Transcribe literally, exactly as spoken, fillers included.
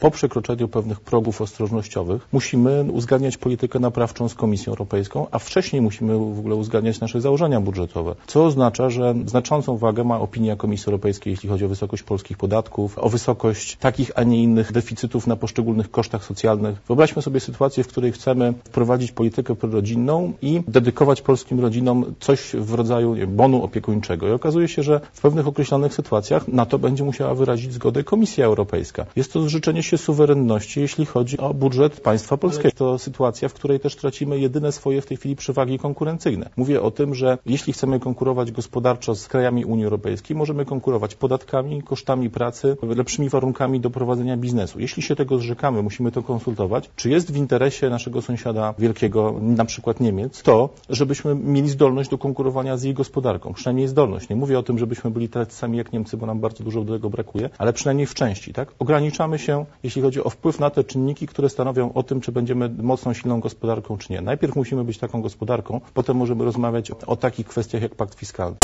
po przekroczeniu pewnych progów ostrożnościowych musimy uzgadniać politykę naprawczą z Komisją Europejską, a wcześniej musimy w ogóle uzgadniać nasze założenia budżetowe, co oznacza, że znaczącą wagę ma opinia Komisji Europejskiej, jeśli chodzi o wysokość polskich podatków, o wysokość takich, a nie innych deficytów na poszczególnych kosztach socjalnych. Wyobraźmy sobie sytuację, w której chcemy wprowadzić politykę prorodzinną i dedykować polskim rodzinom coś w rodzaju nie wiem, bonu opiekuńczego. I okazuje się, że w pewnych określonych sytuacjach na to będzie musiała wyrazić zgodę Komisja Europejska. Jest to zrzeczenie się suwerenności, jeśli chodzi o budżet państwa polskiego. To sytuacja, w której też tracimy jedyne swoje w tej chwili przewagi konkurencyjne. Mówię o tym, że jeśli chcemy konkurować gospodarczo z krajami Unii Europejskiej, możemy konkurować podatkami, kosztami pracy, lepszymi warunkami do prowadzenia biznesu. Jeśli się tego zrzekamy, musimy to konsultować, czy jest w interesie naszego sąsiada wielkiego, na przykład Niemiec, to, żebyśmy mieli zdolność do konkurowania z jej gospodarką. Przynajmniej zdolność. Nie mówię o tym, żebyśmy byli tacy sami jak Niemcy, bo nam bardzo dużo do tego brakuje, ale przynajmniej w części, tak? Ograniczamy się, jeśli chodzi o wpływ na te czynniki, które stanowią o tym, czy będziemy mocną, silną gospodarką, czy nie. Najpierw musimy być taką gospodarką, potem możemy rozmawiać o takich kwestiach jak pakt fiskalny.